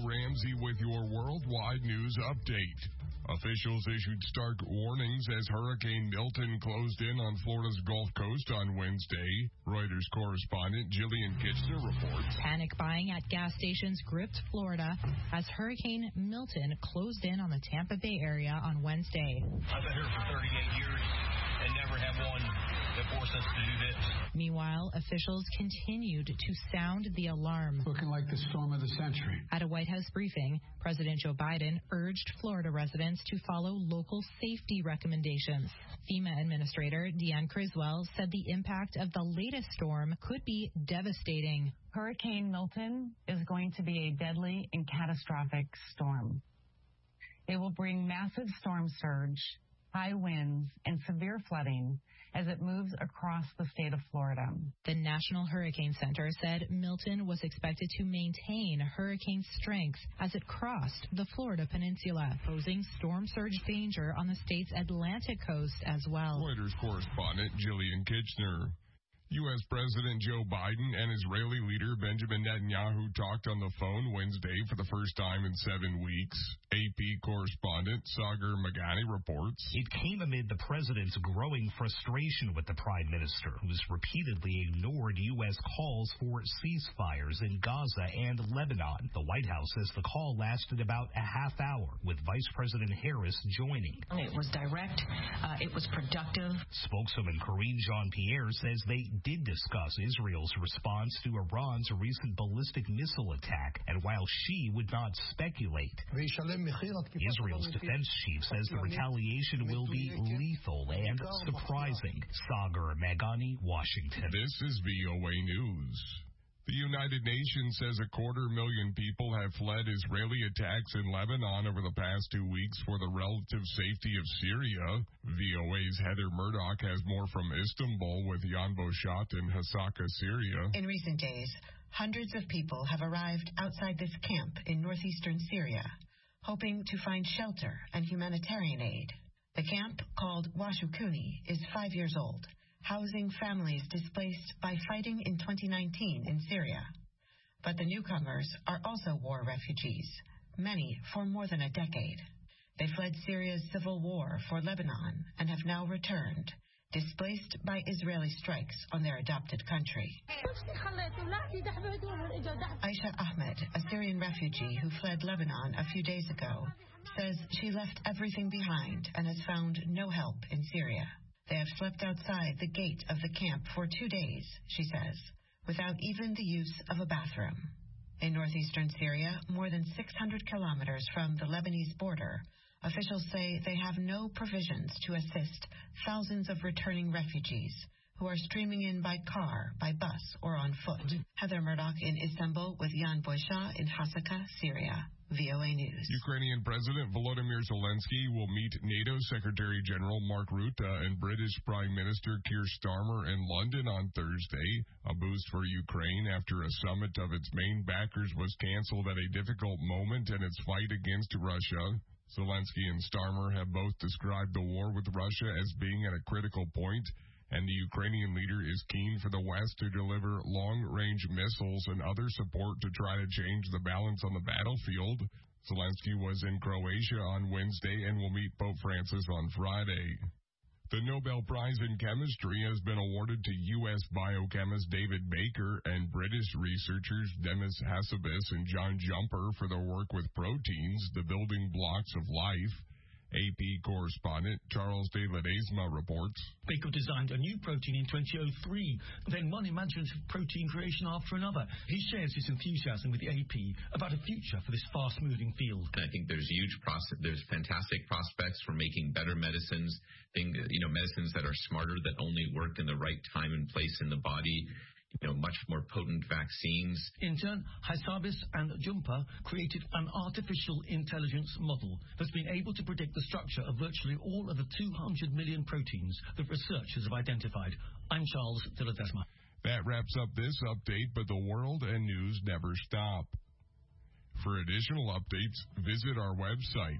Ramsey with your worldwide news update. Officials issued stark warnings as Hurricane Milton closed in on Florida's Gulf Coast on Wednesday. Reuters correspondent Jillian Kitchener reports. Panic buying at gas stations gripped Florida as Hurricane Milton closed in on the Tampa Bay area on Wednesday. I've been here for 38 years and never had one that forced us to do this. Meanwhile, officials continued to sound the alarm. Looking like the storm of the century. At a White House briefing, President Joe Biden urged Florida residents to follow local safety recommendations. FEMA Administrator Deanne Criswell said the impact of the latest storm could be devastating. Hurricane Milton is going to be a deadly and catastrophic storm. It will bring massive storm surge, high winds, and severe flooding as it moves across the state of Florida. The National Hurricane Center said Milton was expected to maintain hurricane strength as it crossed the Florida peninsula, posing storm surge danger on the state's Atlantic coast as well. Reuters correspondent Jillian Kitchener. U.S. President Joe Biden and Israeli leader Benjamin Netanyahu talked on the phone Wednesday for the first time in 7 weeks. AP correspondent Sagar Magani reports. It came amid the president's growing frustration with the prime minister, who has repeatedly ignored U.S. calls for ceasefires in Gaza and Lebanon. The White House says the call lasted about a half hour, with Vice President Harris joining. It was direct. It was productive. Spokeswoman Karine Jean-Pierre says they did discuss Israel's response to Iran's recent ballistic missile attack, and while she would not speculate, Israel's defense chief says the retaliation will be lethal and surprising. Sagar Magani, Washington. This is VOA News. The United Nations says 250,000 people have fled Israeli attacks in Lebanon over the past 2 weeks for the relative safety of Syria. VOA's Heather Murdoch has more from Istanbul with Jan Boshat in Hasaka, Syria. In recent days, hundreds of people have arrived outside this camp in northeastern Syria, hoping to find shelter and humanitarian aid. The camp, called Washukuni, is 5 years old, housing families displaced by fighting in 2019 in Syria. But the newcomers are also war refugees, many for more than a decade. They fled Syria's civil war for Lebanon and have now returned, displaced by Israeli strikes on their adopted country. Aisha Ahmed, a Syrian refugee who fled Lebanon a few days ago, says she left everything behind and has found no help in Syria. They have slept outside the gate of the camp for 2 days, she says, without even the use of a bathroom. In northeastern Syria, more than 600 kilometers from the Lebanese border, officials say they have no provisions to assist thousands of returning refugees who are streaming in by car, by bus, or on foot. Heather Murdoch in Istanbul with Jan Boysha in Hasaka, Syria. VOA News. Ukrainian President Volodymyr Zelensky will meet NATO Secretary General Mark Rutte and British Prime Minister Keir Starmer in London on Thursday, a boost for Ukraine after a summit of its main backers was canceled at a difficult moment in its fight against Russia. Zelensky and Starmer have both described the war with Russia as being at a critical point, and the Ukrainian leader is keen for the West to deliver long-range missiles and other support to try to change the balance on the battlefield. Zelensky was in Croatia on Wednesday and will meet Pope Francis on Friday. The Nobel Prize in Chemistry has been awarded to U.S. biochemist David Baker and British researchers Demis Hassabis and John Jumper for their work with proteins, the building blocks of life. AP correspondent Charles de Ledesma reports. Baker designed a new protein in 2003, then one imaginative protein creation after another. He shares his enthusiasm with the AP about a future for this fast-moving field. I think there's there's fantastic prospects for making better medicines, medicines that are smarter, that only work in the right time and place in the body. Much more potent vaccines. In turn, Hassabis and Jumper created an artificial intelligence model that's been able to predict the structure of virtually all of the 200 million proteins that researchers have identified. I'm Charles de Ledesma. That wraps up this update, but the world and news never stop. For additional updates, visit our website.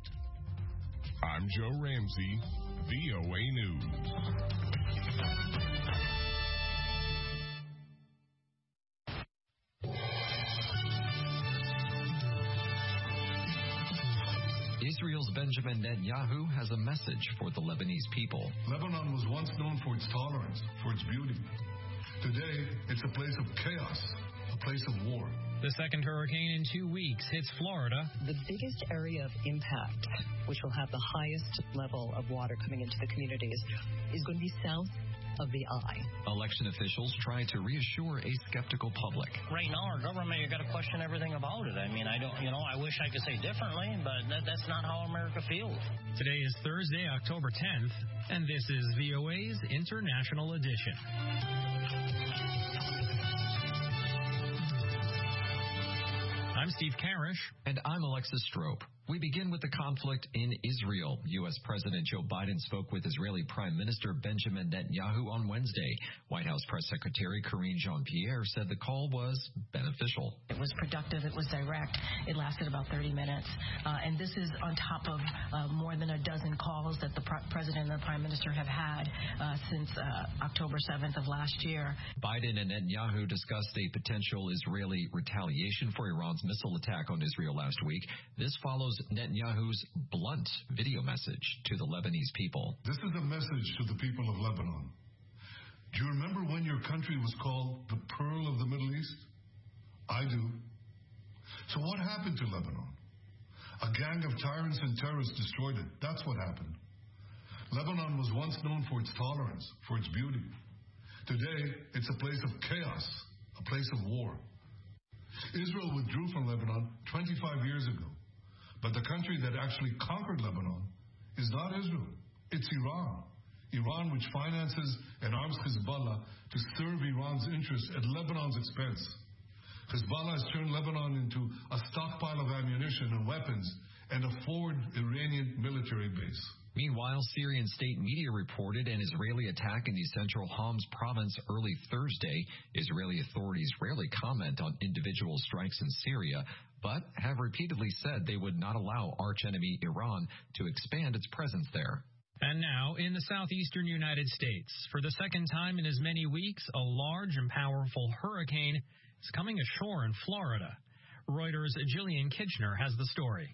I'm Joe Ramsey, VOA News. Israel's Benjamin Netanyahu has a message for the Lebanese people. Lebanon was once known for its tolerance, for its beauty. Today, it's a place of chaos, a place of war. The second hurricane in 2 weeks hits Florida. The biggest area of impact, which will have the highest level of water coming into the communities, is going to be south of the eye. Election officials try to reassure a skeptical public. Right now, our government, you got to question everything about it. I mean, I wish I could say differently, but that's not how America feels. Today is Thursday, October 10th, and this is VOA's International Edition. I'm Steve Karish. And I'm Alexis Strope. We begin with the conflict in Israel. U.S. President Joe Biden spoke with Israeli Prime Minister Benjamin Netanyahu on Wednesday. White House Press Secretary Karine Jean-Pierre said the call was beneficial. It was productive. It was direct. It lasted about 30 minutes. And this is on top of more than a dozen calls that the President and the Prime Minister have had since October 7th of last year. Biden and Netanyahu discussed a potential Israeli retaliation for Iran's missile attack on Israel last week. This follows Netanyahu's blunt video message to the Lebanese people. This is a message to the people of Lebanon. Do you remember when your country was called the Pearl of the Middle East? I do. So what happened to Lebanon? A gang of tyrants and terrorists destroyed it. That's what happened. Lebanon was once known for its tolerance, for its beauty. Today, it's a place of chaos, a place of war. Israel withdrew from Lebanon 25 years ago. But the country that actually conquered Lebanon is not Israel. It's Iran. Iran, which finances and arms Hezbollah to serve Iran's interests at Lebanon's expense. Hezbollah has turned Lebanon into a stockpile of ammunition and weapons and a forward Iranian military base. Meanwhile, Syrian state media reported an Israeli attack in the central Homs province early Thursday. Israeli authorities rarely comment on individual strikes in Syria, but have repeatedly said they would not allow archenemy Iran to expand its presence there. And now, in the southeastern United States, for the second time in as many weeks, a large and powerful hurricane is coming ashore in Florida. Reuters' Jillian Kitchener has the story.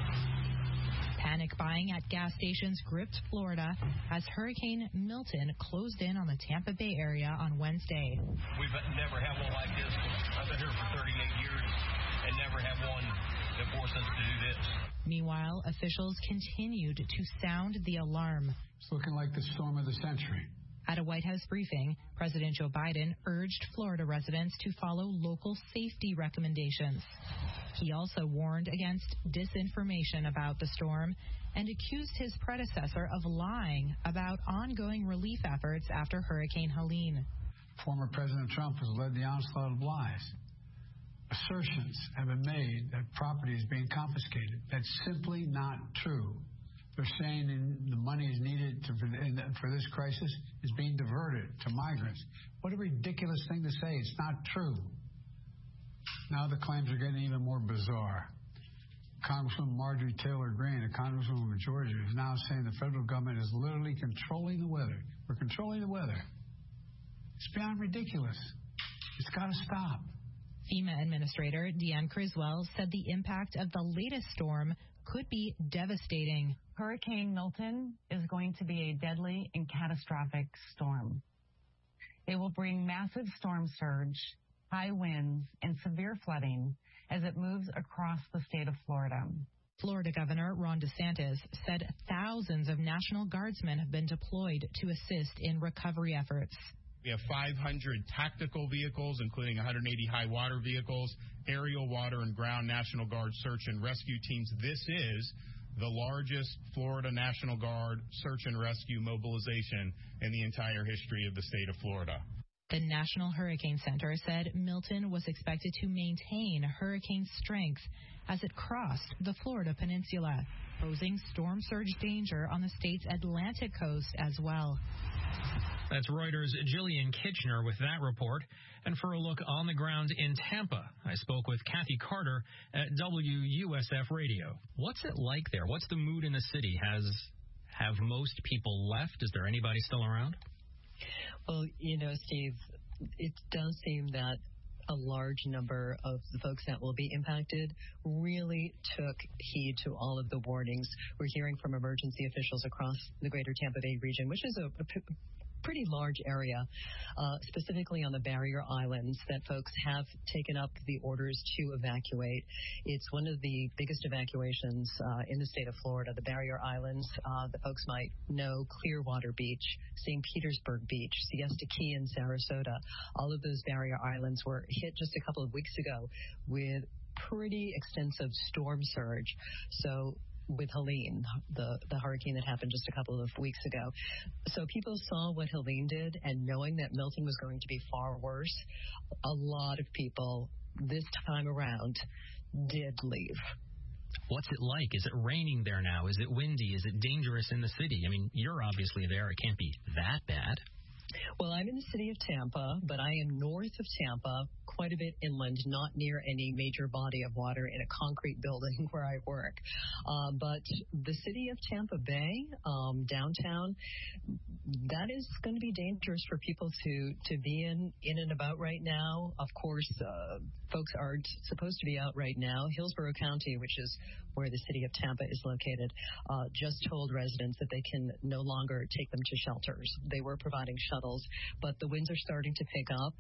Panic buying at gas stations gripped Florida as Hurricane Milton closed in on the Tampa Bay area on Wednesday. We've never had one like this. I've been here for 38 years and never had one that forced us to do this. Meanwhile, officials continued to sound the alarm. It's looking like the storm of the century. At a White House briefing, President Joe Biden urged Florida residents to follow local safety recommendations. He also warned against disinformation about the storm and accused his predecessor of lying about ongoing relief efforts after Hurricane Helene. Former President Trump has led the onslaught of lies. Assertions have been made that property is being confiscated. That's simply not true. They're saying the money is needed for this crisis is being diverted to migrants. What a ridiculous thing to say. It's not true. Now the claims are getting even more bizarre. Congresswoman Marjorie Taylor Greene, a congresswoman from Georgia, is now saying the federal government is literally controlling the weather. We're controlling the weather. It's beyond ridiculous. It's got to stop. FEMA Administrator Deanne Criswell said the impact of the latest storm could be devastating. Hurricane Milton is going to be a deadly and catastrophic storm. It will bring massive storm surge, high winds, and severe flooding as it moves across the state of Florida. Florida Governor Ron DeSantis said thousands of National Guardsmen have been deployed to assist in recovery efforts. We have 500 tactical vehicles, including 180 high water vehicles, aerial, water, and ground National Guard search and rescue teams. This is the largest Florida National Guard search and rescue mobilization in the entire history of the state of Florida. The National Hurricane Center said Milton was expected to maintain hurricane strength as it crossed the Florida Peninsula, posing storm surge danger on the state's Atlantic coast as well. That's Reuters' Jillian Kitchener with that report. And for a look on the ground in Tampa, I spoke with Kathy Carter at WUSF Radio. What's it like there? What's the mood in the city? Have most people left? Is there anybody still around? Well, Steve, it does seem that a large number of the folks that will be impacted really took heed to all of the warnings. We're hearing from emergency officials across the greater Tampa Bay region, which is a pretty large area, specifically on the barrier islands, that folks have taken up the orders to evacuate. It's one of the biggest evacuations in the state of Florida. The barrier islands, the folks might know Clearwater Beach, St. Petersburg Beach, Siesta Key in Sarasota. All of those barrier islands were hit just a couple of weeks ago with pretty extensive storm surge. So with Helene, the hurricane that happened just a couple of weeks ago. So people saw what Helene did, and knowing that Milton was going to be far worse, a lot of people this time around did leave. What's it like? Is it raining there now? Is it windy? Is it dangerous in the city? I mean, you're obviously there. It can't be that bad. Well, I'm in the city of Tampa, but I am north of Tampa, quite a bit inland, not near any major body of water, in a concrete building where I work. But the city of Tampa Bay, downtown, that is going to be dangerous for people to be in and about right now. Of course, folks aren't supposed to be out right now. Hillsborough County, which is where the city of Tampa is located, just told residents that they can no longer take them to shelters. They were providing shuttles, but the winds are starting to pick up,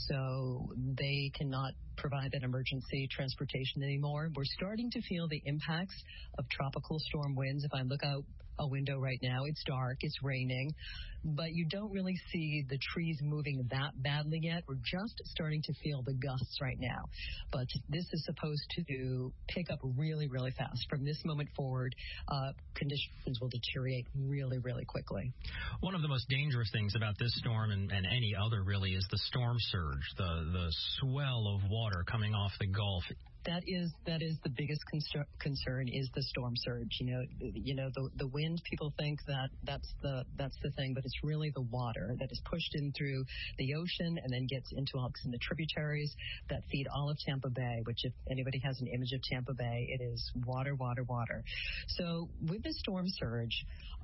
so they cannot provide that emergency transportation anymore. We're starting to feel the impacts of tropical storm winds. If I look out a window right now, it's dark, it's raining, but you don't really see the trees moving that badly yet. We're just starting to feel the gusts right now, but this is supposed to pick up really, really fast. From this moment forward, conditions will deteriorate really, really quickly. One of the most dangerous things about this storm and any other really is the storm surge, the swell of water coming off the Gulf. That is the biggest concern is the storm surge. You know the wind. People think that that's the thing, but it's really the water that is pushed in through the ocean and then gets into the tributaries that feed all of Tampa Bay. Which, if anybody has an image of Tampa Bay, it is water, water, water. So with the storm surge,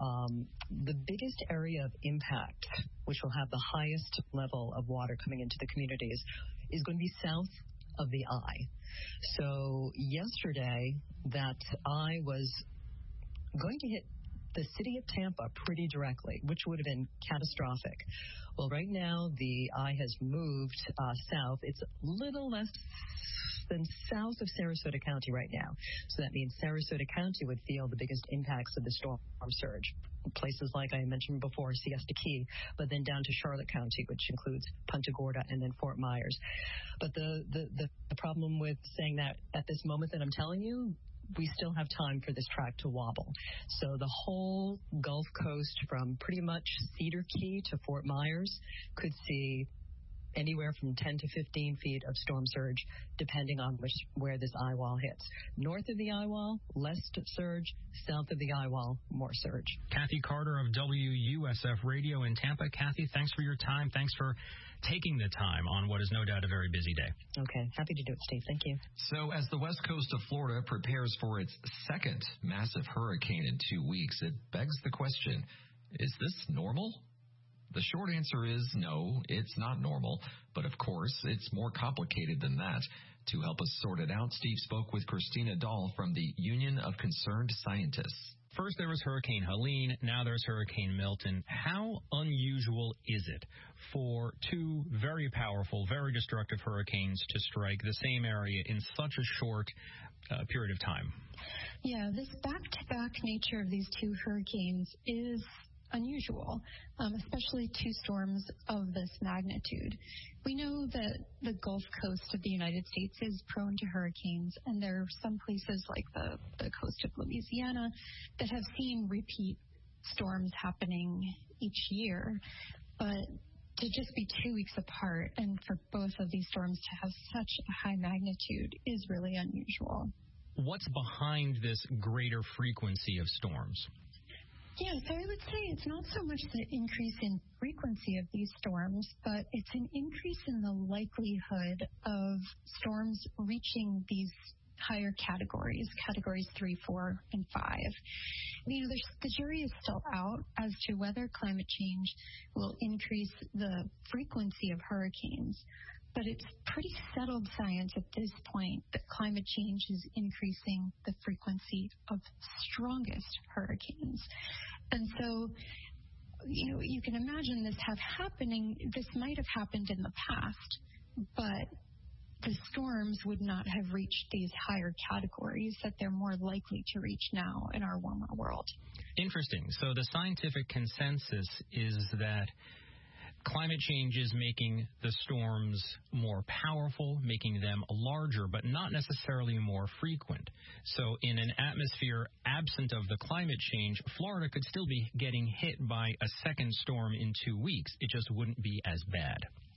the biggest area of impact, which will have the highest level of water coming into the communities, is going to be south of the eye. So yesterday, that eye was going to hit the city of Tampa pretty directly, which would have been catastrophic. Well, right now, the eye has moved south. It's a little less than south of Sarasota County right now. So that means Sarasota County would feel the biggest impacts of the storm surge. Places like I mentioned before, Siesta Key, but then down to Charlotte County, which includes Punta Gorda and then Fort Myers. But the problem with saying that at this moment that I'm telling you, we still have time for this track to wobble. So the whole Gulf Coast from pretty much Cedar Key to Fort Myers could see anywhere from 10 to 15 feet of storm surge, depending on where this eye wall hits. North of the eye wall, less surge. South of the eye wall, more surge. Kathy Carter of WUSF Radio in Tampa. Kathy, thanks for your time. Thanks for taking the time on what is no doubt a very busy day. Okay, happy to do it, Steve. Thank you. So as the west coast of Florida prepares for its second massive hurricane in 2 weeks, it begs the question, is this normal? The short answer is no, it's not normal. But of course, it's more complicated than that. To help us sort it out, Steve spoke with Christina Dahl from the Union of Concerned Scientists. First there was Hurricane Helene, now there's Hurricane Milton. How unusual is it for two very powerful, very destructive hurricanes to strike the same area in such a short period of time? Yeah, this back-to-back nature of these two hurricanes is unusual, especially two storms of this magnitude. We know that the Gulf Coast of the United States is prone to hurricanes, and there are some places like the coast of Louisiana that have seen repeat storms happening each year. But to just be 2 weeks apart and for both of these storms to have such a high magnitude is really unusual. What's behind this greater frequency of storms? Yeah, so I would say it's not so much the increase in frequency of these storms, but it's an increase in the likelihood of storms reaching these higher categories 3, 4, and 5. The jury is still out as to whether climate change will increase the frequency of hurricanes. But it's pretty settled science at this point that climate change is increasing the frequency of strongest hurricanes. And so, you can imagine this happening. This might have happened in the past, but the storms would not have reached these higher categories that they're more likely to reach now in our warmer world. Interesting. So the scientific consensus is that climate change is making the storms more powerful, making them larger, but not necessarily more frequent. So in an atmosphere absent of the climate change, Florida could still be getting hit by a second storm in 2 weeks. It just wouldn't be as bad.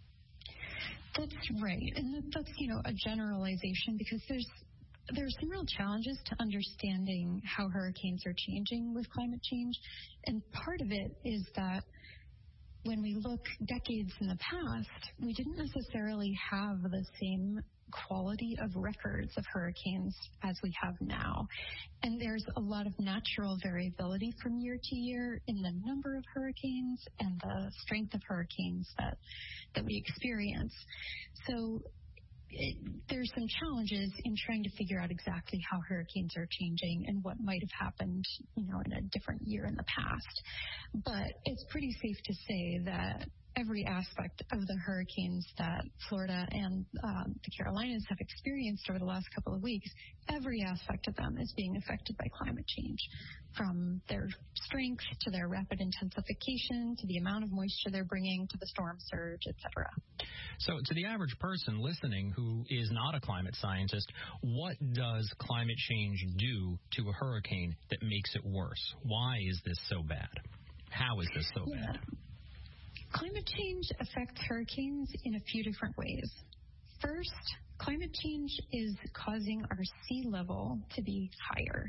That's right. And that's, a generalization because there's some real challenges to understanding how hurricanes are changing with climate change. And part of it is that when we look decades in the past, we didn't necessarily have the same quality of records of hurricanes as we have now. And there's a lot of natural variability from year to year in the number of hurricanes and the strength of hurricanes that we experience. So there's some challenges in trying to figure out exactly how hurricanes are changing and what might have happened, in a different year in the past. But it's pretty safe to say that every aspect of the hurricanes that Florida and the Carolinas have experienced over the last couple of weeks, every aspect of them is being affected by climate change, from their strength to their rapid intensification to the amount of moisture they're bringing to the storm surge, etc. So to the average person listening who is not a climate scientist, what does climate change do to a hurricane that makes it worse? Why is this so bad? How is this so bad? Climate change affects hurricanes in a few different ways. First, climate change is causing our sea level to be higher.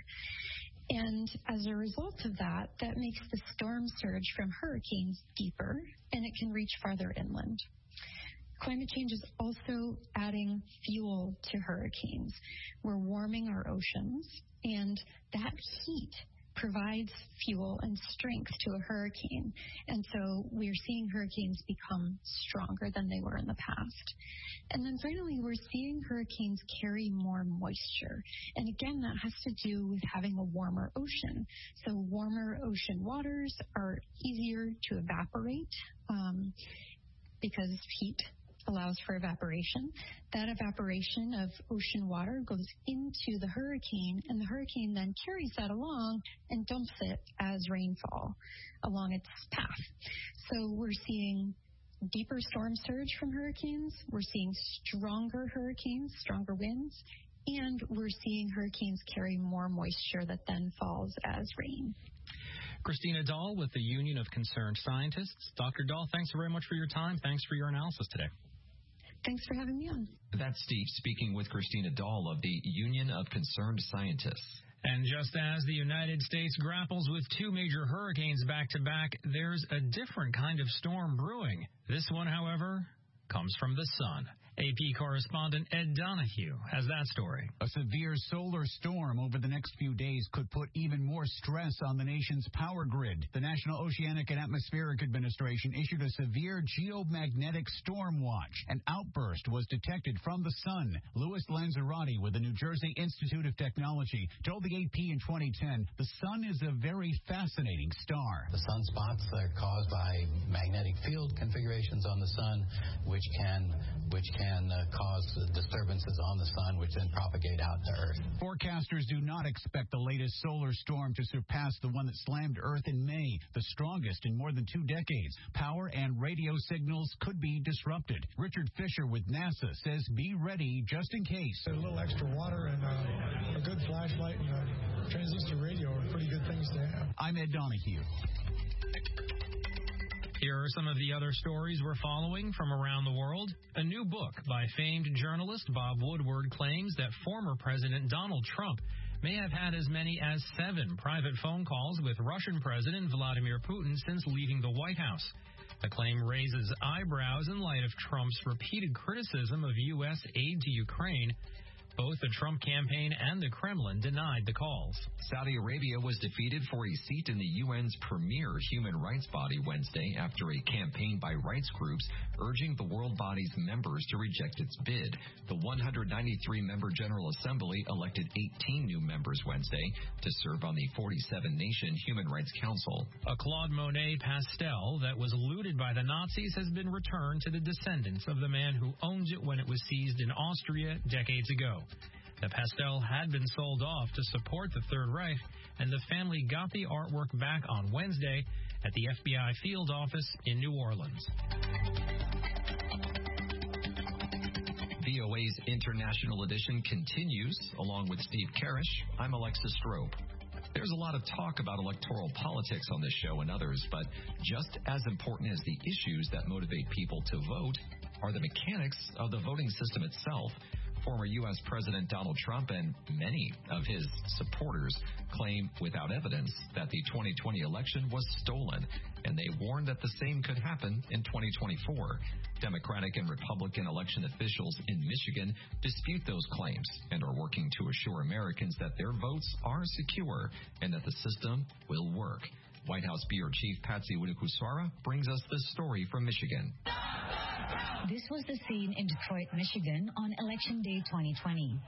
And as a result of that, that makes the storm surge from hurricanes deeper, and it can reach farther inland. Climate change is also adding fuel to hurricanes. We're warming our oceans, and that heat provides fuel and strength to a hurricane. And so we're seeing hurricanes become stronger than they were in the past. And then finally, we're seeing hurricanes carry more moisture. And again, that has to do with having a warmer ocean. So warmer ocean waters are easier to evaporate because heat allows for evaporation. That evaporation of ocean water goes into the hurricane, and the hurricane then carries that along and dumps it as rainfall along its path. So we're seeing deeper storm surge from hurricanes, we're seeing stronger hurricanes, stronger winds, and we're seeing hurricanes carry more moisture that then falls as rain. Christina Dahl with the Union of Concerned Scientists. Dr. Dahl, thanks very much for your time. Thanks for your analysis today. Thanks for having me on. That's Steve speaking with Christina Dahl of the Union of Concerned Scientists. And just as the United States grapples with 2 major hurricanes back-to-back, there's a different kind of storm brewing. This one, however, comes from the sun. AP correspondent Ed Donahue has that story. A severe solar storm over the next few days could put even more stress on the nation's power grid. The National Oceanic and Atmospheric Administration issued a severe geomagnetic storm watch. An outburst was detected from the sun. Louis Lanzarotti with the New Jersey Institute of Technology told the AP in 2010 the sun is a very fascinating star. The sunspots are caused by magnetic field configurations on the sun, which can cause disturbances on the sun, which then propagate out to Earth. Forecasters do not expect the latest solar storm to surpass the one that slammed Earth in May, the strongest in more than 2 decades. Power and radio signals could be disrupted. Richard Fisher with NASA says be ready just in case. A little extra water and a good flashlight and a transistor radio are pretty good things to have. I'm Ed Donahue. Here are some of the other stories we're following from around the world. A new book by famed journalist Bob Woodward claims that former President Donald Trump may have had as many as 7 private phone calls with Russian President Vladimir Putin since leaving the White House. The claim raises eyebrows in light of Trump's repeated criticism of U.S. aid to Ukraine. Both the Trump campaign and the Kremlin denied the calls. Saudi Arabia was defeated for a seat in the UN's premier human rights body Wednesday after a campaign by rights groups urging the world body's members to reject its bid. The 193-member General Assembly elected 18 new members Wednesday to serve on the 47-nation Human Rights Council. A Claude Monet pastel that was looted by the Nazis has been returned to the descendants of the man who owned it when it was seized in Austria decades ago. The pastel had been sold off to support the Third Reich, and the family got the artwork back on Wednesday at the FBI field office in New Orleans. VOA's International Edition continues. Along with Steve Karish, I'm Alexis Strobe. There's a lot of talk about electoral politics on this show and others, but just as important as the issues that motivate people to vote are the mechanics of the voting system itself. Former U.S. President Donald Trump and many of his supporters claim without evidence that the 2020 election was stolen, and they warned that the same could happen in 2024. Democratic and Republican election officials in Michigan dispute those claims and are working to assure Americans that their votes are secure and that the system will work. White House Bureau Chief Patsy Widakuswara brings us this story from Michigan. This was the scene in Detroit, Michigan on Election Day 2020.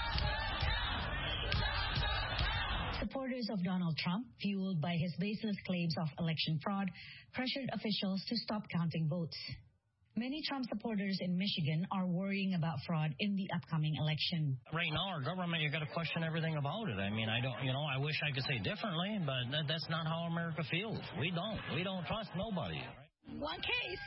Supporters of Donald Trump, fueled by his baseless claims of election fraud, pressured officials to stop counting votes. Many Trump supporters in Michigan are worrying about fraud in the upcoming election. Right now, our government, you got to question everything about it. I mean, I wish I could say differently, but that's not how America feels. We don't trust nobody. One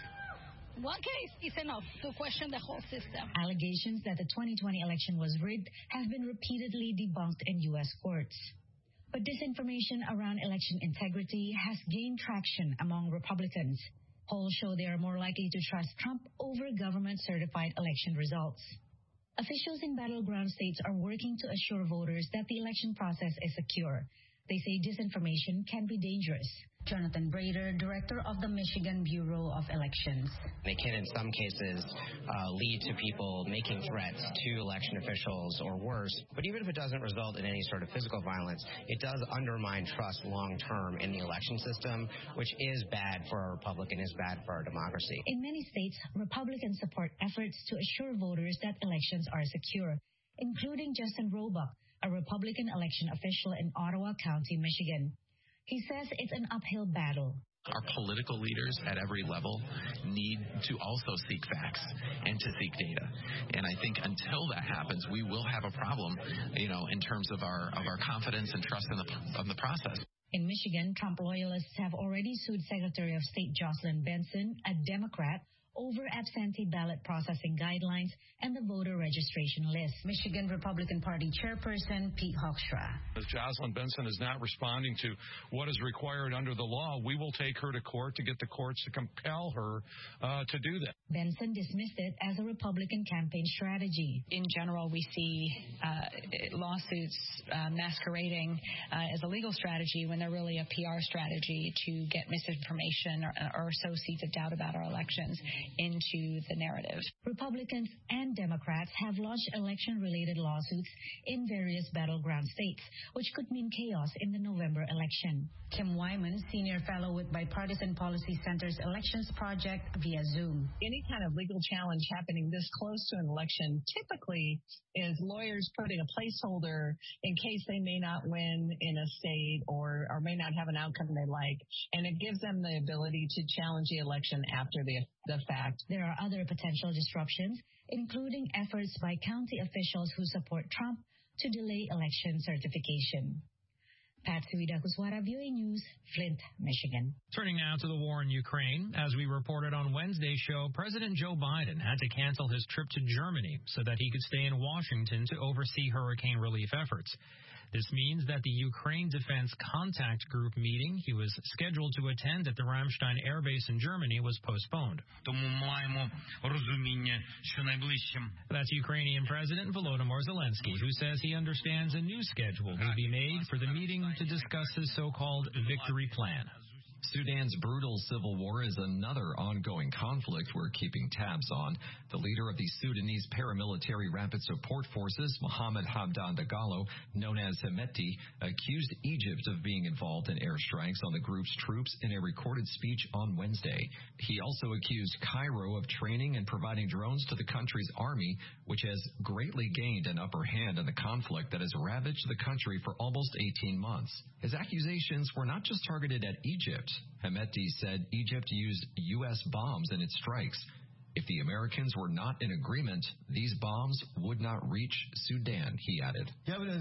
case is enough to question the whole system. Allegations that the 2020 election was rigged have been repeatedly debunked in U.S. courts. But disinformation around election integrity has gained traction among Republicans. Polls show they are more likely to trust Trump over government-certified election results. Officials in battleground states are working to assure voters that the election process is secure. They say disinformation can be dangerous. Jonathan Brader, director of the Michigan Bureau of Elections. They can, in some cases, lead to people making threats to election officials or worse. But even if it doesn't result in any sort of physical violence, it does undermine trust long-term in the election system, which is bad for our republic and is bad for our democracy. In many states, Republicans support efforts to assure voters that elections are secure, including Justin Roebuck, a Republican election official in Ottawa County, Michigan. He says it's an uphill battle. Our political leaders at every level need to also seek facts and to seek data. And I think until that happens, we will have a problem, in terms of our confidence and trust in the process. In Michigan, Trump loyalists have already sued Secretary of State Jocelyn Benson, a Democrat, over absentee ballot processing guidelines and the voter registration list. Michigan Republican Party Chairperson Pete Hoekstra. If Jocelyn Benson is not responding to what is required under the law, we will take her to court to get the courts to compel her to do that. Benson dismissed it as a Republican campaign strategy. In general, we see lawsuits masquerading as a legal strategy when they're really a PR strategy to get misinformation or sow seeds of doubt about our elections into the narrative. Republicans and Democrats have launched election-related lawsuits in various battleground states, which could mean chaos in the November election. Kim Wyman, Senior Fellow with Bipartisan Policy Center's Elections Project via Zoom. Any kind of legal challenge happening this close to an election typically is lawyers putting a placeholder in case they may not win in a state or may not have an outcome they like, and it gives them the ability to challenge the election after the fact. There are other potential disruptions, including efforts by county officials who support Trump to delay election certification. Patsy Widakuswara, VOA News, Flint, Michigan. Turning now to the war in Ukraine. As we reported on Wednesday's show, President Joe Biden had to cancel his trip to Germany so that he could stay in Washington to oversee hurricane relief efforts. This means that the Ukraine Defense Contact Group meeting he was scheduled to attend at the Ramstein Air Base in Germany was postponed. That's Ukrainian President Volodymyr Zelensky, who says he understands a new schedule will be made for the meeting to discuss his so-called victory plan. Sudan's brutal civil war is another ongoing conflict we're keeping tabs on. The leader of the Sudanese paramilitary rapid support forces, Mohammed Hamdan Dagalo, known as Hemeti, accused Egypt of being involved in airstrikes on the group's troops in a recorded speech on Wednesday. He also accused Cairo of training and providing drones to the country's army, which has greatly gained an upper hand in the conflict that has ravaged the country for almost 18 months. His accusations were not just targeted at Egypt. Hemeti said Egypt used U.S. bombs in its strikes. If the Americans were not in agreement, these bombs would not reach Sudan, he added.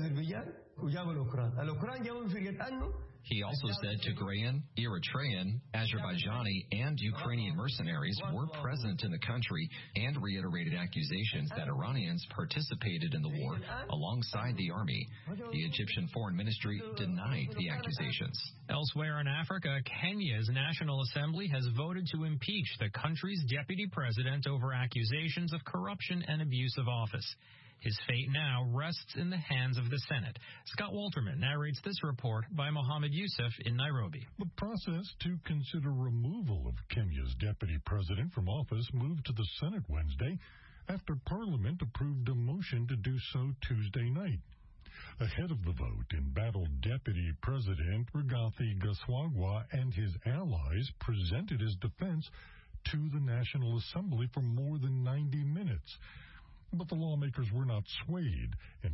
He also said Tigrayan, Eritrean, Azerbaijani, and Ukrainian mercenaries were present in the country and reiterated accusations that Iranians participated in the war alongside the army. The Egyptian Foreign Ministry denied the accusations. Elsewhere in Africa, Kenya's National Assembly has voted to impeach the country's deputy president over accusations of corruption and abuse of office. His fate now rests in the hands of the Senate. Scott Walterman narrates this report by Mohammed Yusuf in Nairobi. The process to consider removal of Kenya's deputy president from office moved to the Senate Wednesday after Parliament approved a motion to do so Tuesday night. Ahead of the vote, embattled Deputy President Rigathi Gachagua and his allies presented his defense to the National Assembly for more than 90 minutes. But the lawmakers were not swayed, and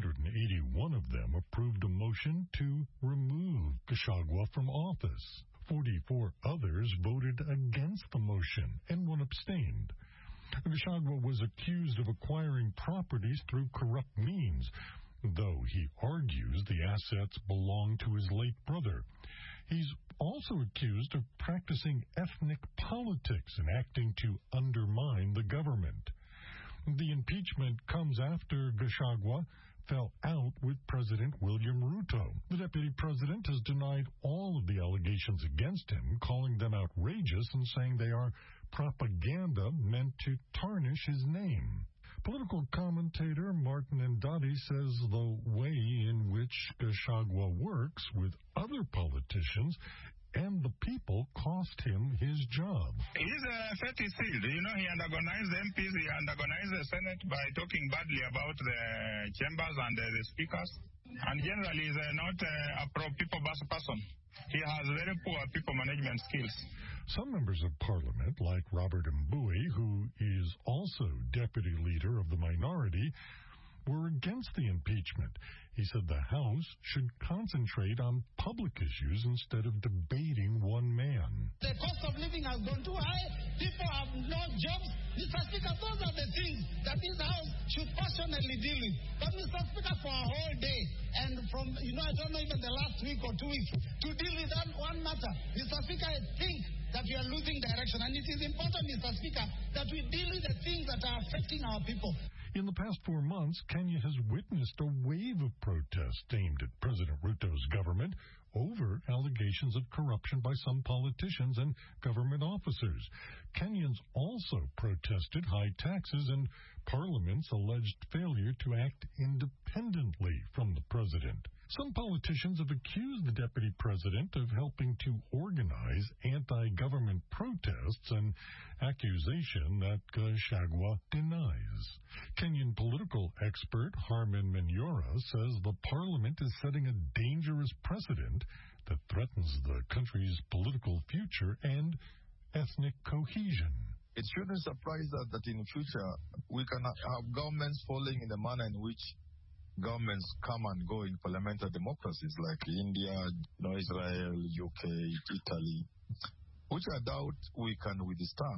281 of them approved a motion to remove Gachagua from office. 44 others voted against the motion, and one abstained. Gachagua was accused of acquiring properties through corrupt means, though he argues the assets belong to his late brother. He's also accused of practicing ethnic politics and acting to undermine the government. The impeachment comes after Gachagua fell out with President William Ruto. The deputy president has denied all of the allegations against him, calling them outrageous and saying they are propaganda meant to tarnish his name. Political commentator Martin Ndadi says the way in which Gachagua works with other politicians and the people cost him his job. His fate is sealed. You know, he antagonized the MPs, he antagonized the Senate by talking badly about the chambers and the speakers. And generally, he's not a pro-people person. He has very poor people management skills. Some members of Parliament, like Robert Mbui, who is also deputy leader of the minority, were against the impeachment. He said the House should concentrate on public issues instead of debating one man. The cost of living has gone too high. People have no jobs. Mr. Speaker, those are the things that this House should passionately deal with. But Mr. Speaker, for a whole day, and from, I don't know, even the last week or 2 weeks, to deal with that one matter, Mr. Speaker, I think that we are losing direction. And it is important, Mr. Speaker, that we deal with the things that are affecting our people. In the past 4 months, Kenya has witnessed a wave of protests aimed at President Ruto's government over allegations of corruption by some politicians and government officers. Kenyans also protested high taxes and Parliament's alleged failure to act independently from the president. Some politicians have accused the deputy president of helping to organize anti-government protests, an accusation that Gachagua denies. Kenyan political expert Harman Manyora says the parliament is setting a dangerous precedent that threatens the country's political future and ethnic cohesion. It shouldn't surprise us that in the future we can have governments falling in the manner in which governments come and go in parliamentary democracies like India, Israel, UK, Italy, which I doubt we can withstand.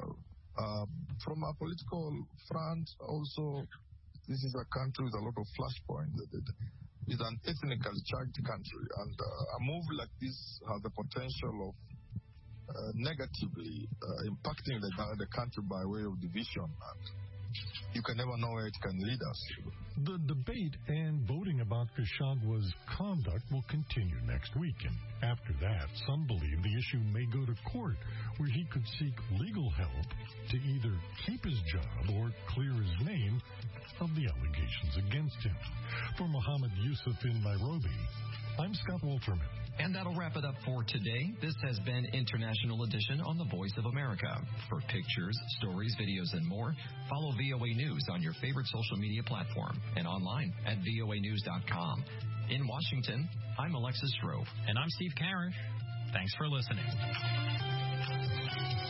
From a political front, also, this is a country with a lot of flashpoints. It's an ethnically charged country, and a move like this has the potential of negatively impacting the country by way of division. And you can never know where it can lead us. The debate and voting about Gachagua's conduct will continue next week, and after that, some believe the issue may go to court, where he could seek legal help to either keep his job or clear his name of the allegations against him. For Mohammed Yusuf in Nairobi, I'm Scott Walterman. And that'll wrap it up for today. This has been International Edition on the Voice of America. For pictures, stories, videos, and more, follow VOA News on your favorite social media platform and online at voanews.com. In Washington, I'm Alexis Strove. And I'm Steve Karish. Thanks for listening.